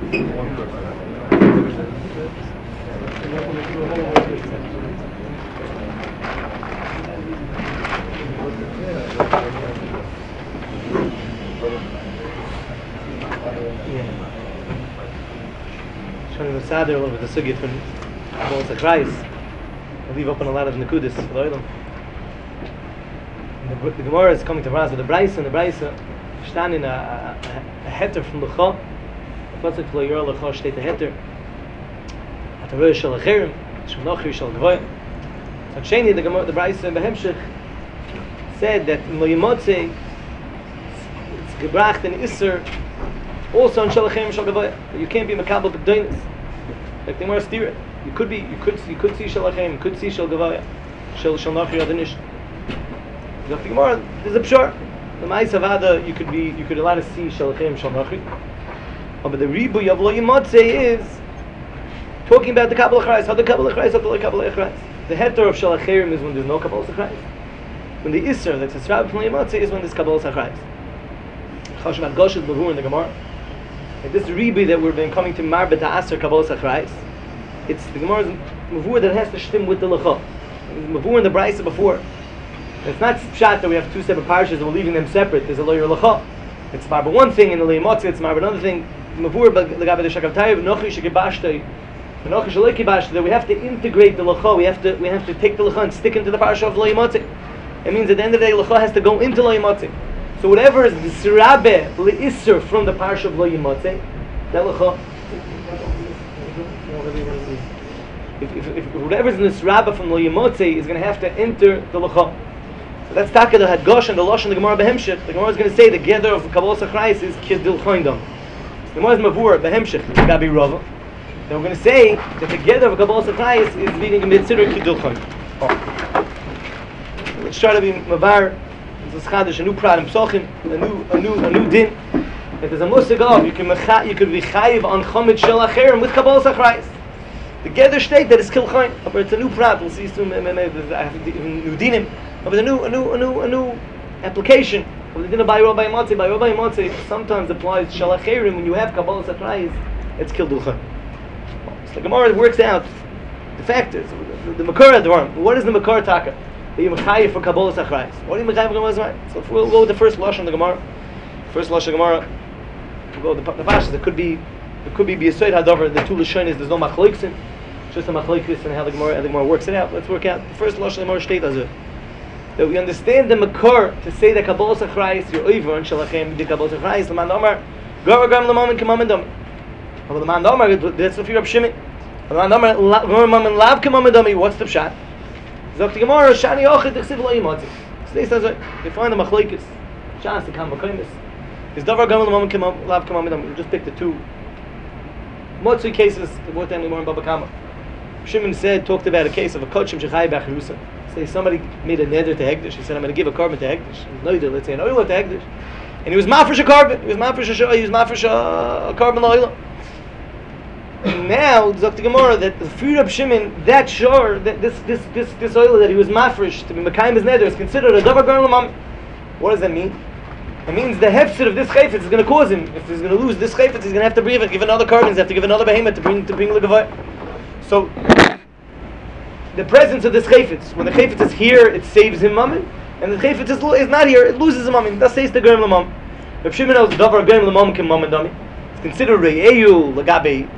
Shani Masada a little bit the sugya from Kabbalas HaChrayos. I leave open a lot of Nekudis for the Olam. The Gemara is coming to Raz with the Braisa, and the Braisa stand in a heter from the Chah. Pasuk Lo Yor Lecha steht the heter. At the Rosh Halachirim, Shem Nochri Shal Gvoy. So Sheni, the Braisa in Behemshech said that in Lo Yimotze it's gebracht in Isser also on Shalachem Shal Gavoya. You can't be Makabel B'Gdoinis. Like the Gemara steer it. You could see Shalachem, you could see Shal Gavoya. Shal Nachri Adonish. The Gemara is a pshar. The Ma'is Avada you could allow to see Shalachem Shal Nachri. But the Ribu Yavlo Yimotze is talking about the Kabbalah Chrais. How the Kabbalah Chrais, how the Kabbalah Chrais. The heter of Shalachem is when there's no Kabbalah Chrais. When the Isser that's a Srab from Yimotze is when there's Kabbalah Chrais. Chashmat Goshut Bavur in the Gemara. And this ribi that we've been coming to Marbet Aser Kabbalas HaChrayos, it's the Gemara's mavur that has to shtim with the lecha. Mavur in the Braisa before. It's not pshat that we have two separate parshas and we're leaving them separate. There's a lawyer lecha. It's marba one thing in the leimotzi. It's marba another thing. Mavur l'gabe the shakav tayiv nochi shekibashtei nochi shalei that we have to integrate the lecha. We have to take the lecha and stick into the parsha of leimotzi. It means at the end of the day lecha has to go into leimotzi. So whatever is the sirabe leisser from the parsha of Lo Yimotze, that lecha. If whatever is in the sirabe from Lo Yimotze is going to have to enter the lecha. So that's taka the hadgosh and the losh and the Gemara behemshech. The Gemara is going to say the gather of Kabbalas HaChrayos is kizdil choindam. The Gemara is mavur behemshech gabi rava. Then we're going to say that the gather of Kabbalas HaChrayos is being considered kizdil choindam. Let's try to be mavar. This is chadash, a new prad in Psochim, a new din. If there's a musig of, you can be chayiv on chomit shel acherim with Kabbalas HaChrayos. The gather state that is kilchayin, but it's a new prad. We'll see soon. New dinim, but it's a new application of the din of Bayro Bayimotzi. Bayro Bayimotzi sometimes applies shel acherim when you have Kabbalas HaChrayos. It's kildulchayin. So the Gemara works out the factors, the makor advarim. What is the makor taka? That you mechayiv for Kabbalas HaChrayos. What are you mechayiv for Kabbalas HaChrayos? So we'll go with the first lush on the Gemara. First lush of the Gemara. We'll go with the pashas. It could be b'yisoid hadover. The two lashonis. There's no machlokes. Just a machlokes and how the Gemara works it out. Let's work out the first lush of the Gemara state as it. That we understand the makor to say that Kabbalas HaChrayos you're over and shalachem the Kabbalas HaChrayos. The man Omar gavar gam l'mamen k'mamen dami. But the man Omar that's the fear of Shimon. The man Omar gavar mamen lav k'mamen dami. What's the pshat? Zok the Gemara shani ochid d'chsiv lo yimotzi. So they say they find the machlokes. Chance to come b'kaimis. Is davar gam l'mamen lav k'mamen dami. We just pick the two motzi cases. What time we more in Baba Kama. Shimon talked about a case of a kochim shechai b'achirusa. Say somebody made a neder to Hegdish. He said, I'm going to give a carbon to Hegdish. Neder, let's say an oil to Hegdish. And he was mafresh a carbon. He was mafresh a carbon oil. And now, Dr. Gemara, that the fruit of Shimon, that shore, that this oil that he was mafresh to be Mekayim his neder is considered a davar garam l'mam. What does that mean? It means the hefset of this chayfetz is going to cause him. If he's going to lose this chayfetz, he's going to have to give another carbon. Have to give another behemoth to bring the gavai. So the presence of this chayfetz, when the chayfetz is here, it saves him mammon, and the chayfetz is not here, it loses him mammon. That says the garam l'mam. If Shimon knows davar garam l'mam kim mammon dami, it's considered re'eyu lagabe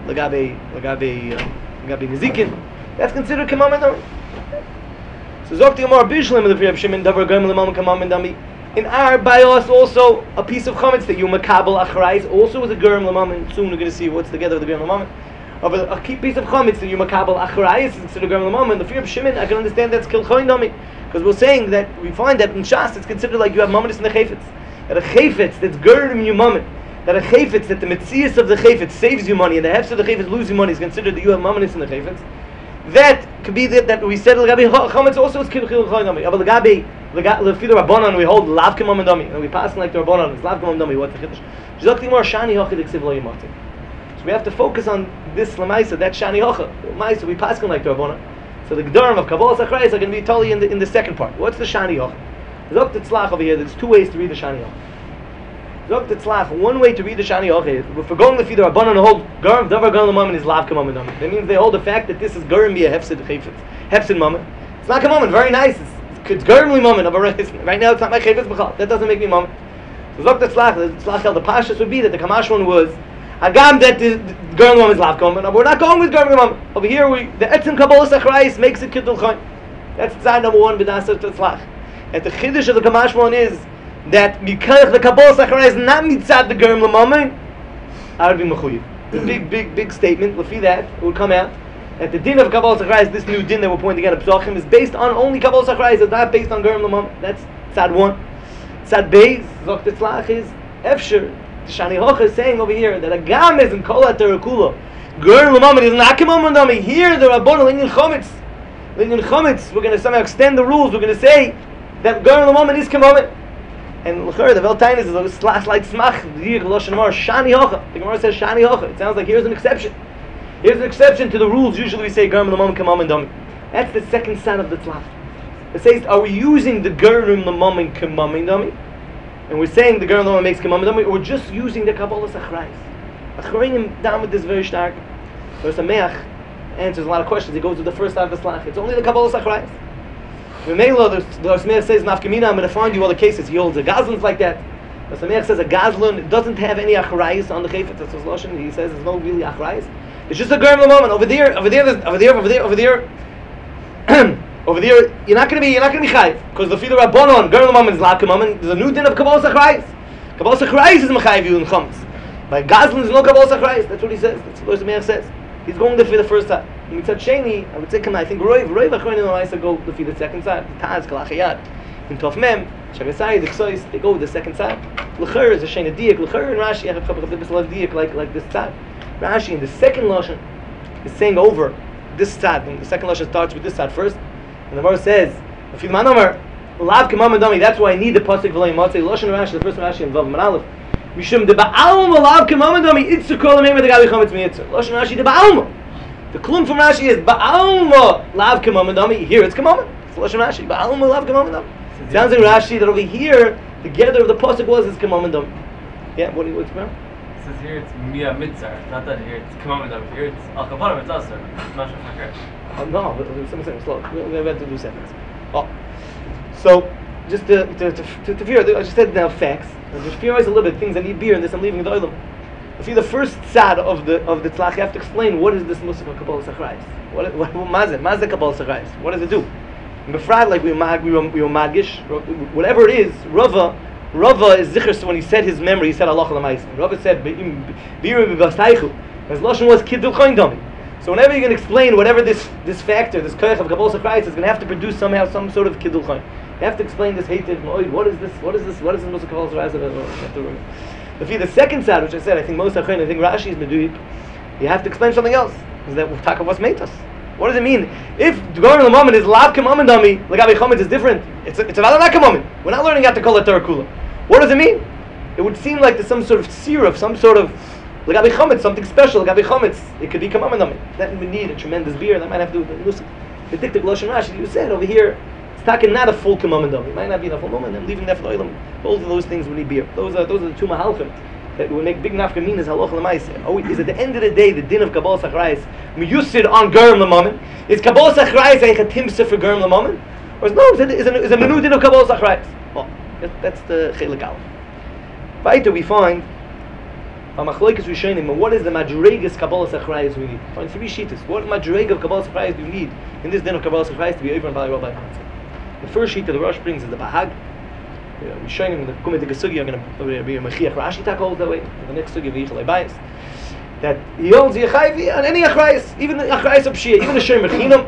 nezikin. That's considered kim mammon dami. So zok the Gemara bishlam of the Reb Shimon davar garam l'mam kim mammon dami. In our bios also a piece of chametz that you makabel achrayis also is a garam l'mam. Soon we're going to see what's together with the garam l'mam. Of a key piece of chametz that you makabel achrayis instead of garam l'mam. And the fear of Shimon, I can understand that's kilchoin dami, because we're saying that we find that in Shas it's considered like you have mammon in the chayfetz. That a chayfetz that's garam you mammon, that a chayfetz that the metzias of the chayfetz saves you money and the hefs of the chayfetz lose you money is considered that you have mammon in the chayfetz. That could be that we said l'gabi chametz also is kilchoin dami. But l'gabi l'fidu rabbanon we hold lav k'mammon dami and we pass like the rabbanon it's lav k'mammon dami. What's the chiddush? Zok more shani hochid eksiv lo yimati. So we have to focus on this lamaisa, that shani hocha. Lamaisa we pass like the rabbanon. So the gedarim of Kabbalas HaChrayos are going to be totally in the second part. What's the shani hocha? Zok the tzlach over here. There's two ways to read the shani hocha. Zok Tetzlach, one way to read the Shani Hoche is, if we're going to feed the Rabbanon and hold Gurm, Davar Gurm L'Momen is Lav K'Momen Dami. That means they hold the fact that this is Gurm B'ya Hefsid Chayfetz. Hefsid Momen. It's not K'Momen, very nice. It's Gurm L'Momen. Right now it's not my Chayfetz B'chal. That doesn't make me Momen. So Zok Tetzlach, the Tetzlach held the Pashas would be that the Kamash one was Agam that the Gurm L'Momen is Lav K'Momen. We're not going with Gurm L'Momen. Over here, the Etzim Kabbalah Sachrayis makes it Kiddul Chaim. That's side number one, B'Nasar Tetzlach. And the Chiddush of the Kamash one is that Mikach the Kabbalah Sachrayis is not mitzad the Gurm L'Momen, I would be Mechuyev. It's a big statement. Lefi that, it would come out that the din of Kabbalah Sachrayis, this new din that we're pointing at Psachim, is based on only Kabbalah Sachrayis, it's not based on Gurm L'Momen. That's Tzad 1. Tzad Beis, Zok Tetzlach is Efsher. The Shani Hoche is saying over here that a Gam is in Kol HaTerakula. Gurm L'Momen is not K'Momen Dami. Here, the Rabbanon Linyan Chometz. Linyan Chometz, we're going to somehow extend the rules. We're going to say that Gurm L'Momen is K'Momen. And l'chor, the Veltainis is a slight smach. The Lashon Gemara Shani Hocha. The Gemara says Shani Hocha. It sounds like here's an exception. Here's an exception to the rules. Usually we say Gurm L'Momen K'Momen Dami. That's the second side of the tzlach. It says, are we using the Gurm L'Momen K'Momen Dami? And we're saying the Gurm L'Momen makes K'Momen Dami, or we're just using the Kabbalah Sachrayis. Achroinim down with this very stark. So Sameach answers a lot of questions. He goes to the first side of the tzlach. It's only the Kabbalah Sachrayis. The Sameach says, Nafkamina, I'm going to find you all the cases. He holds a Gazlan's like that. The Sameach says a Gazlan doesn't have any achrayis on the Chayfetz. That's his Lashon. He says there's no really achrayis. It's just a Gurm L'Momen. Over there, you're not going to be chayiv because the Fida Rabbanon Gurm L'Momen is Lav K'Momen. There's a new din of Kabbalah Sachrayis. Kabbalah Sachrayis is mechayiv you in Chometz. By Gazlan is no Kabbalah Sachrayis. That's what he says. That's what the Sameach says. He's going there for the first time. And Mitzad Sheni, I would say, I think Roiv Achronim L'Maisa go for the second side. The Taz Kalachayad in Tov Mem, Shagasai, the Ksois, they go with the second side. L'chor is a Sheni Diak. L'chor and Rashi have a Diak like this side. Rashi in the second Lashon is saying over this side. And the second Lashon starts with this side first. And the verse says, Afil Manomer, Lav K'Momen Dami. That's why I need the pasuk V'lo Yimatzei. Lashon Rashi, the first Rashi in Vav Manalef. Mishum de Ba'alma Lav K'Momen Dami. Itzu Kol Amei the Gabi Chometz Miyitzur. Lashon Rashi de Ba'alma. The klum from Rashi is Ba'alma Lav K'Momen Dami. Here it's K'Momen. It's Lashon Rashi. Ba'alma Lav K'Momen Dami. Sounds like Rashi that over here the gather of the pasuk was is K'Momen Dami. Yeah, what's going on? It says here it's Mia Mitzar. Not that here it's K'Momen Dami. Here it's Al Kaparim. It's Asur. Not sure. No, something slow. We're about to do seconds. Oh, so just to fear, I just said now facts. Just fearize a little bit things. I need beer in this. I'm leaving the oilam. I see the first side of the tzlach. You have to explain what is this Musaf of Kabbalah Sachrayis. What Mazeh Kabbalah Sachrayis? What does it do? In Befrad, like we were magish, whatever it is. Rava is zichur. So when he said his memory, he said Allah l'maisim. Rava said biru b'bastaychu. His lashon was kiddul chayin dami. So whenever you're going to explain whatever this factor, this koyach of Kabbalah Sachrayis is going to have to produce somehow some sort of kiddul chayin. You have to explain this hated. What is this? What is this Musaf of Kabbalah Sachrayis? The second side, which I said, I think most Achronim, I think Rashi is Meduyik, you have to explain something else. Is that we'll talk about what's made us. What does it mean? If Gurm L'Momen is Lav K'Momen Dami, L'Gabi Chometz is different. It's a Valana K'Momen. We're not learning how to call it Terakula. What does it mean? It would seem like there's some sort of siruf, some sort of L'Gabi Chometz, something special. L'Gabi Chometz, it could be K'Momen Dami. That would need a tremendous beer. That might have to listen. The Diktik Lashon Rashi, you said over here, it's talking not a full K'Momen Dami. It might not be a full moment. I'm leaving that for the Olam. Both of those things we need beer. Those are the two Mahalchim that will make big nafkamin is halacha l'maaseh. Oh, is at the end of the day the din of Kabbalah Sachrayis miyusid on Gurm L'Momen? Is Kabbalah Sachrayis a chatimsa for Gurm L'Momen? Or is no? Is a menu din of Kabbalah Sachrayis? Well, that's the chelik aleph. Weiter we find Machloekes Rishonim. What is the madregas Kabbalah Sachrayis we need? Find three shittas. What madrega of Kabbalah Sachrayis do we need in this din of Kabbalah Sachrayis to be over and by Rabbi Hansen? The first shitta the Rosh brings is the Bahag. We're showing him the Kumet Gesugi. I'm going to be a Mechiach Rashi tak holds that way. The next sugi V'yichal Bayis that he holds Yechayvi on any achrayis, even the achrayis of Shia, even a Shem Mechinam,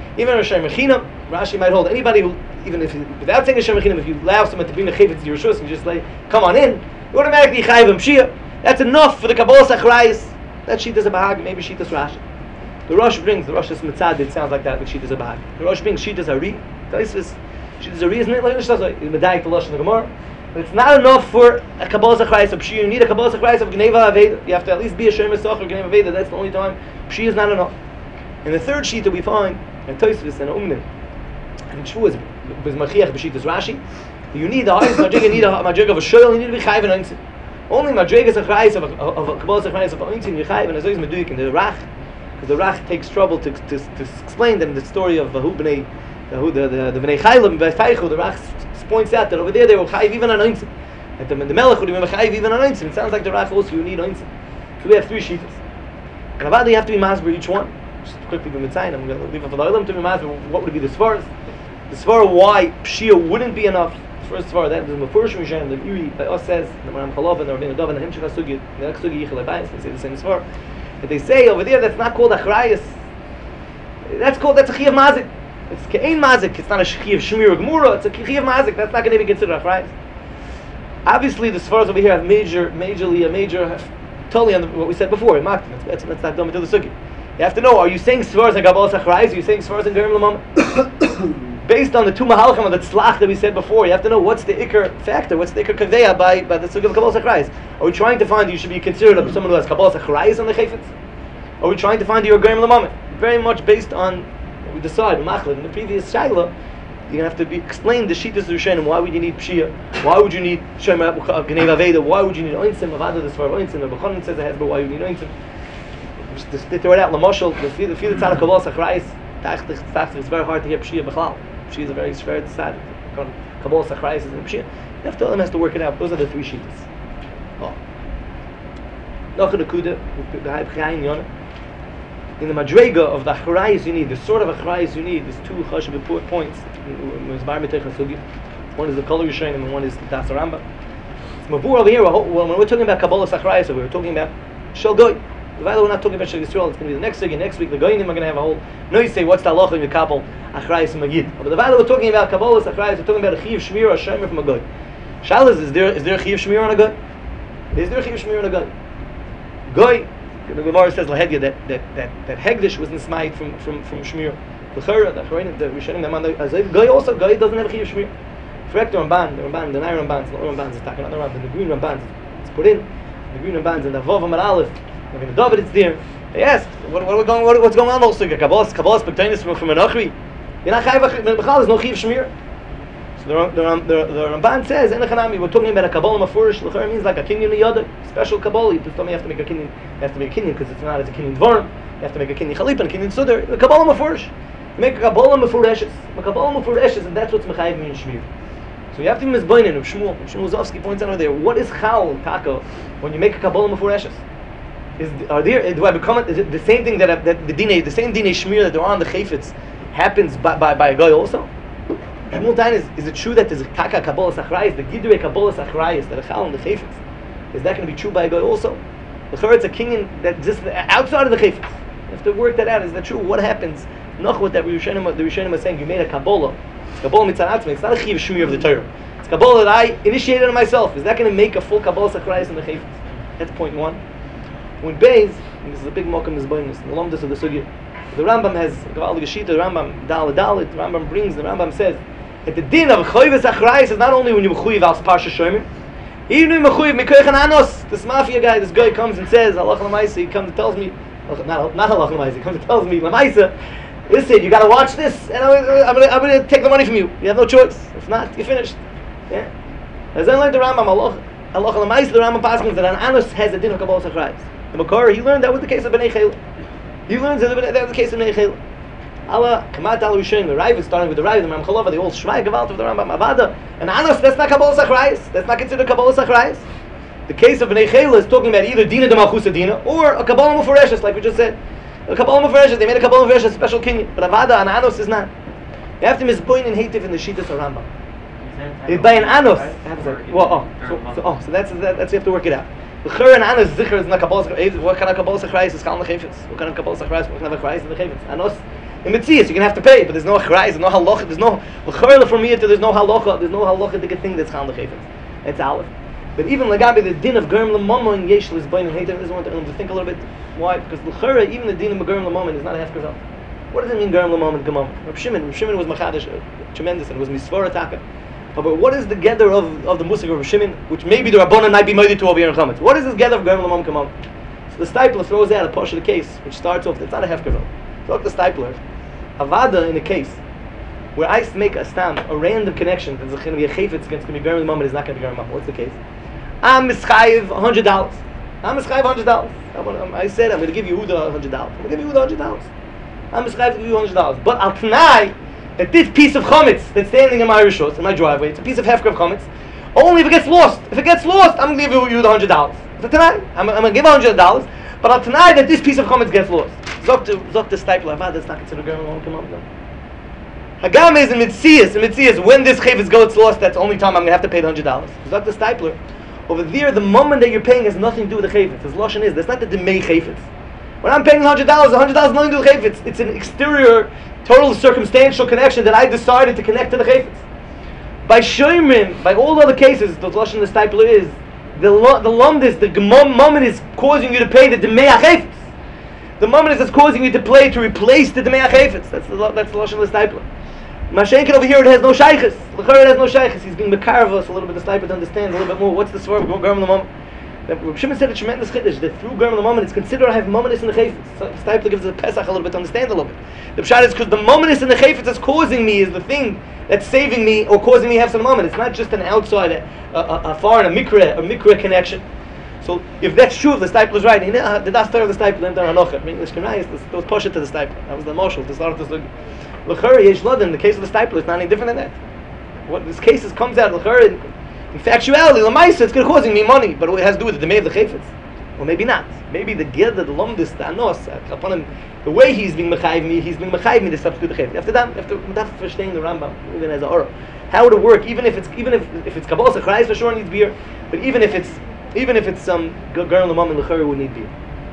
Rashi might hold anybody who, even if without saying a Shem Mechinam, if you allow someone to bring the Chayvitz to your Rishus and just like come on in, you automatically Yechayv him Shia. That's enough for the Kabbalah achrayis. That sheet is a Bahag, maybe sheet is Rashi. The Rosh brings the Rosh is Mitzad. It sounds like that, but sheet is a Bahag. The Rosh brings sheet is Hari. She does a reason like it's medayik the lashon of the Gemara. But it's not enough for a Kabbalah Sachrayis of Pshi. You need a Kabbalah Sachrayis of Gneva Aveda. You have to at least be a Shem Esach or Gneva Aveda. That's the only time. Pshi is not enough. And the third sheet that we find in Tosfos and Umnim and Shvu is Machiach b'Shitas Rashi. You need the highest madrig. You need a madrig of a shoyl. You need to be chayv and einzim. Only Madregas Achrayis of Kabbalas Achrayis of Ointin Yechayiv and Azois Meduik in the Rach, because the Rach takes trouble to explain them the story of the Bnei Chaylim by Feichu. The Rach points out that over there they were Chayiv even on Ointin. At the Melech would be Chayiv even on Ointin. It sounds like the Rach also you need Ointin. So we have 3 Shitas. And Avada you have to be masber each one. Just quickly be Mitzayin. I'm going to leave it for the Olam to be masber. What would be the Svaras? The Svara why Pshia wouldn't be enough. First Svara, that is the Mefurish Mishan, the Uri, by us says, the Maram Chalov and the Rabbeinu Dov and the Himshach HaSugi, the next Sugi Yichel Abayis, they say the same Svara. But they say over there that's not called Achrayas. That's a Chiyav Mazik. It's Ke'ein Mazik. It's not a Chiyav Shmir or Gemura. It's a Chiyav Mazik. That's not going to be considered Achrayas. Obviously, the Svaras over here have major totally on what we said before. Let's not go into the Sugi. You have to know, are you saying Svaras and Kabbalas Achrayas? Are you saying Svaras and Gerim Lamam? Based on the 2 Mahalchim of the Tzlach that we said before, you have to know what's the Iker factor, what's the Iker Kaveya by the Sugi of Kabbalas Achrayas. Are we trying to find you should be considered someone who has Kabbalas Achrayas on the Chayfetz? Are we trying to find you a Gerim Lamam? Very much based on what we decide, Machlin, in the previous Shaila, you're going to have to explain the Shitas Rishonim. Why would you need Pshia? Why would you need Shema Gnei Aveda? Why would you need Oinsim? Avada the Svar Oinsim. The Bechonin says it has, but why would you need Oinsim? Just throw it out. Lamoshel, the Field of Tzaddik Kabbalas Achrayas, it's very hard to hear Pshia Bechlal. Pshia is a very schwer to decide. Kabbalas Achrayas is in Pshia. You have to tell them has to work it out. Those are the 3 Shitas. Noch in the Kuda, the Haib Chayin Yonah. In the Madrega of the Achrayas you need, the sort of Achrayas you need, there's 2 Chashav points. One is the Kol Yishayin and one is the Das Rambam. It's Mavur over here, when we're talking about Kabbalas Achrayas, we're talking about Shel Goy. We're not talking about Shel Yisrael, it's going to be the next week, and next week the Goyim are going to have a whole... No, you say, what's the halacha in the Kabbal Achrayas Magid? But the Vada we're talking about Kabbalas Achrayas, we're talking about a Chiyav Shmir or a Shemer from a Goy. Shalas, is there a Chiyav Shmir on a Goy? Is there a Chiyav Shmir on a Goy? Goy, the Gemara says Lahedya that Hegdish was nismayit from Shmir. The Chara, the Rishonim, the Man, Goy also, Goy doesn't have a Chiyav Shmir. Correct the Ramban, the Nair Ramban, the Ramban is attacking, not the Ramban, the green Ramban, it's put in, the green Ramban, and the Vav Amar Aleph, the David, it's there. They asked, what's going on also? Kabbalas B'Ktainis from an Achri. You're not Chayiv, B'chal, there's no Chiyav Shmir. So the Ramban says, we're talking about a Kabbalah Mafurish, L'chara means like a Kinyan Yada, special Kabbalah. You tell me you have to make a Kinyan, because it's not as a Kinyan Dvarim. You have to make a Kinyan Chalip and a Kinyan Sudar. The Kabbalah Mafurish. You make a Kabbalah Mafureshes. A Kabbalah Mafureshes, and that's what's Mechayiv mean Shmir. So you have to be Mizbainin of Shmuel. Shmuel Zovsky points out over there, what is Chal, Taka, when you make a Kabbalah Mafureshes? Is it the same thing that the same Dinei Shmir that there are on the Chayfetz happens by a guy also? Shmuel Tain is it true that there's a Taka Kabbalas Achrayas, the Gidrei Kabbalas Achrayas, that a Chal on the Chayfetz? Is that going to be true by a guy also? The Chayfetz a Kinyan that exists outside of the Chayfetz. You have to work that out. Is that true? What happens? Nachwat that the Rishonim are saying, you made a Kabbalah. It's Kabbalah Mitzvah Atzmi. It's not a Chiyav Shmir of the Torah. It's Kabbalah that I initiated on myself. Is that going to make a full Kabbalas Achrayas in the Chayfetz? That's point 1. When Beis, and this is a big mokum Mizbainus, the Lomdus of the Sugya, the Rambam has Gaval Geshita, the Rambam Dalet, the Rambam brings, the Rambam says, that the din of Choyves Achrayas is not only when you mechuyev al Parsha Shomer, even when you mechuyev Mikoich Anos. This mafia guy, this guy comes and says, Halach L'maisa, he comes and tells me, not Halach L'maisa, he comes and tells me, L'maisa, listen, you got to watch this, and I'm going to take the money from you. You have no choice. If not, you're finished. Yeah. As I learned the Rambam, Halach L'maisa, the Rambam passes that an Anos has a din of Kabbalas Achrayas. The Makar, he learned that was the case of Bnei Chayil. He learns that was the case of Bnei Chayil. Allah, Kamat al Rishonim, the Rav is starting with the Rav, the Ram Chalava, they all Shmai Gevalt of the Rambam Avada. And Anos, that's not Kabbalas Achrayas. That's not considered Kabbalas Achrayas. The case of Bnei Chayil is talking about either Dina de Malchusa Dina or a Kabbalah Mufureshes, like we just said. A Kabbalah Mufureshes, they made a Kabbalah Mufureshes, special kinyan. But Avada and Anos is not. You have to misboin and hative in the Shitas of Rambam. By an Anos, so that's you have to work it out. The Chur and Anos Zikr is not Kabbalas Achrayas. What kind of Kabbalas Achrayas is Kal Nechayfetz? What kind of Kabbalas Achrayas? What kind of Achrayas in the Chayfetz? Anos. In Metzias, you're going to have to pay, but there's no Achrayas, there's no Halacha, there's no L'chorla from here to there's no Halacha to get thing that's Chal Nechayfetz. It's Aleph. But even Lagabi, the din of Germ L'Mama and Yesh L'Zbayin and Hater, is one to think a little bit. Why? Because L'chora, even the din of Germ L'Mama is not a Hefker Zal. What does it mean, Germ L'Mama and Gemam? Rav Shimon was Machadish, tremendous, and was Misvara Taka. But what is the gather of the Musig of Rav Shimon, which maybe the Rabbanan might be moided to over here in Chametz? What is this gather of Germ L'Mama Gemam? So the Stipler throws out a portion of the case, which starts off, it's not a Hefker Zal. Look the Stipler. Avada in a case where I make a stam, a random connection, there's going to be a chayfetz, it's going to be Germ L'Mama, it's not going to be Germ L'Mama. What's the case? I'm mischayev $100. I'm mischayev $100. I said I'm going to give you $100. I'm going to give you $100. I'm mischayev to give you $100. But al tanai that this piece of chametz that's standing in my rishos, in my driveway, it's a piece of hefker of chametz. Only if it gets lost. If it gets lost, I'm going to give you the $100. So tonight, I'm going to give $100. But al tanai that this piece of chametz gets lost. Zok the stipler. That's not considered going on. Come on. Hagam is in Mitzias. In Mitzias, when this chayvus goes lost, that's the only time I'm going to have to pay the $100. Zok the stipler. Over there, the moment that you're paying has nothing to do with the chayvus. His lashon is that's not the demei chayvus. When I'm paying $100, $100 has nothing to do with chayvus. It's an exterior, total circumstantial connection that I decided to connect to the chayvus. By shoymrim, by all other cases, the lashon the stipler is the lumdis, the moment is causing you to pay the demei chayvus. The moment is causing you to replace the demei chayvus. That's the lashon the stipler. Mashenkin over here, it has no shaykhs. L'chara it has no shaykhs. He's being mekarvos a little bit. The sniper to understand a little bit more. What's the swerve? Garm the moment. Reb Shimon said a tremendous chiddush that through Garm the moment it's considered I have momentus in the chayfetz. So the sniper gives us a pesach a little bit to understand a little bit. The pshat is because the momentus in the chayfetz that's causing me is the thing that's saving me or causing me to have some moment. It's not just an outside, a foreign, a mikra connection. So if that's true, if the stipler is right, the das of the stipler, the Anocha. I mean, the was pushed to the stipler. That was the marshal. The start of the L'chara yesh lodin. In the case of the stipler, it's not any different than that. What this case comes out l'chara in factuality, l'maisa, it's causing me money, but it has to do with the demei of the chayfetz, or maybe not. Maybe the ged, the lomdis, the anos, upon him, the way he's being mechayiv me to substitute the chayfetz. After that, after verstehen the Rambam, even as a aura, how would it work? Even if it's kabbalah sachrayis for sure needs beer, but even if it's some girl l'mam and l'chara would need beer.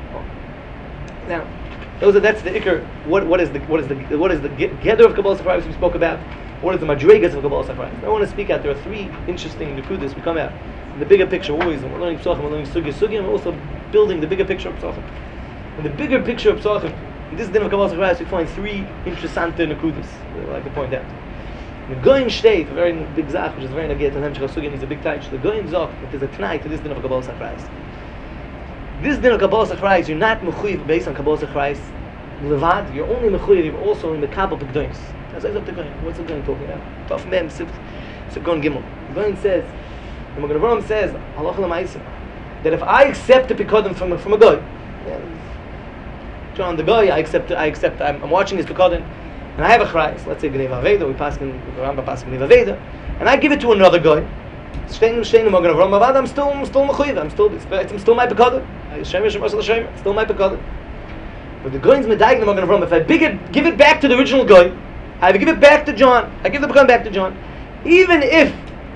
Now. That's the ikr. What is the gather of Kabbalah Safrais we spoke about? What is the madrigas of Kabbalah Safrais? I want to speak out. There are three interesting nekudas we come out in the bigger picture always. And we're learning Psachim, we're learning Sugya, and we're also building the bigger picture of Psachim. In the bigger picture of Psachim, in this din of Kabbalah Safrais, we find three interessante nekudas. I like to point out. The Goyin Shteit, a very big zach, which is very nagiyat, and Hemshech Sugya, he's a big taich. The Goyin Zach, it is a tonight to this din of Kabbalah Safrais. This din of Kabbalah Sachrayis, you're not mechuyev based on Kabbalah Sachrayis levad. You're only mechuyev. You're also in the Kabbalah B'Gdonis. What's the Goyin talking about? Tov Mem Sib Gon Gimel. The Goyin says, the Magen Avraham says, Halacha L'Maisa, that if I accept the Pikodim from a Goy, John the Goy, I accept. I'm watching his Pikodim, and I have a Chrayis. Let's say Gnei Vaveda. We pass in Rambam pass Gnei Vaveda, and I give it to another Goy. I'm still mechuyev. I'm still my pekadon. It's still my pekadon. But the goyin's medayik the Magen Avraham. If I give it back to the original goy, I give it back to John. I give the pekadon back to John. Even if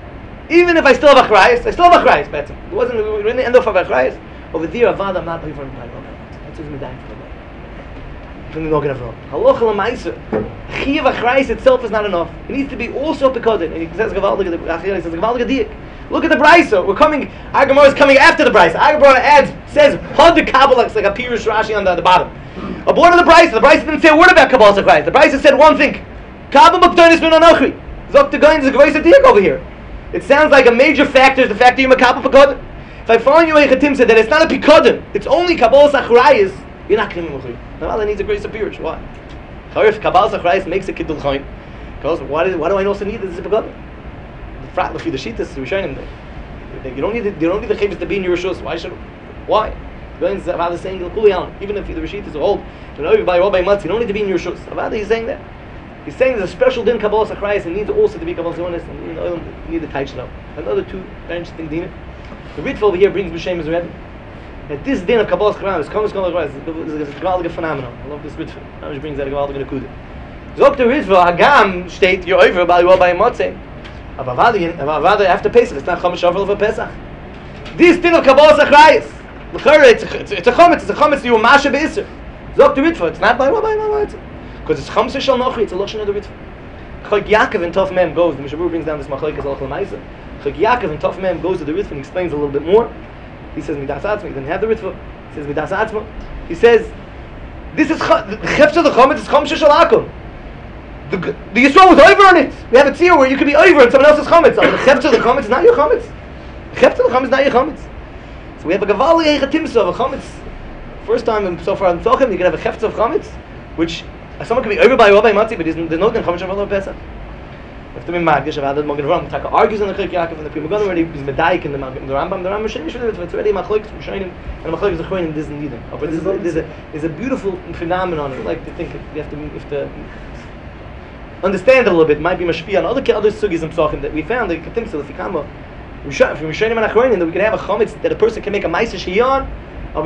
I still have a chrayis, I still have a chrayis. But we didn't end off of a chrayis. Over there, avad I'm not paying for him. That's his medayik from the Magen Avraham. Halacha l'maisa. Chiyuv achrayis itself is not enough. It needs to be also pekadon. And he says gavaldig diak. Look at the brisa. Our Gemara is coming after the brisa. Our Gemara says had the Kabbalah, it's like a Pirush Rashi on the bottom. Aboard of the brisa. The brisa didn't say a word about Kabbalah Sachrayis. The brisa said one thing. Kabbalah B'Gdonis Min Anochri. Zok Tegoyin is a Gvoisa Diak over here. It sounds like a major factor is the fact that you're Makabal Pekadon. If I find you a Chatim said that it's not a Pekadon, it's only Kabbalah Sachrayis, you're not going to be Mechri. Now that needs a great Pirush. Why? If Kabbalah Sachrayis makes a Kiddul Chaim, because why do I also need this as a Pekadon? The Shittas, we're showing them that you don't need the chayvus to be in your rishus. Why? Avada is saying even if the Rishit is old, you know, by months, you don't need to be in your rishus. Avada is saying that. He's saying there's a special din Kabbalah Sachrayis and needs also to be Kabbalah Zonis and you need the taich now. Another two very interesting dinim. The Ritva over here brings B'Shem as Rebbe. That this din of Kabbalah Sachrayis comes is a gewaltige phenomenon. I love this Ritva. Now she brings that gewaltige nekuda. Zok the Ritva Hagam state you're over by Motzei. Avada after Pesach, it's not Chomesh Shavuot of Pesach. This din of Kabbalah Sachrayis, it's a Chometz you Masha Beiser. Zok the Ritva, it's not by Motzei. Because it's Chometz Shal Nochri, it's a Lashon of the Ritva. Chok Yaakov in Tov Mem goes, the Mishabur brings down this Machlokes Halacha L'Maisa. Chok Yaakov in Tov Mem goes to the Ritva and explains a little bit more. He says Midas Atzma, he doesn't have the Ritva. He says Midas Atzma. He says, this is the Chefz of the Chometz, it's Chometz Shal Akum. The Yisrael was over on it. We have a tzir where you could be over on someone else's chametz. The chefz of the chametz is not your chametz. The chefz of the chametz is not your chametz. So we have a gavalei echatimsa of a chametz. First time so far in Tzochem, you can have a chefz of chametz, which someone could be over by Rabbi Matzi, but there's no din chametz of Pesach. If the Magish of Adad Magen Ram, Taka argues on the Chilek Yaakov and the Pri Megadim already is Medaik in the Rambam. The Rambam Sheni Shvili, it's already Machlokes from Shainim, and Machlokes the Choinim doesn't need them. But there's a beautiful phenomenon. I like to think you have to understand it a little bit. It might be mashpi on other sugis and psachim that we found. That Katim Silifikama, from Shainim and Achronim, that we can have a chametz that a person can make a ma'aser shiyan.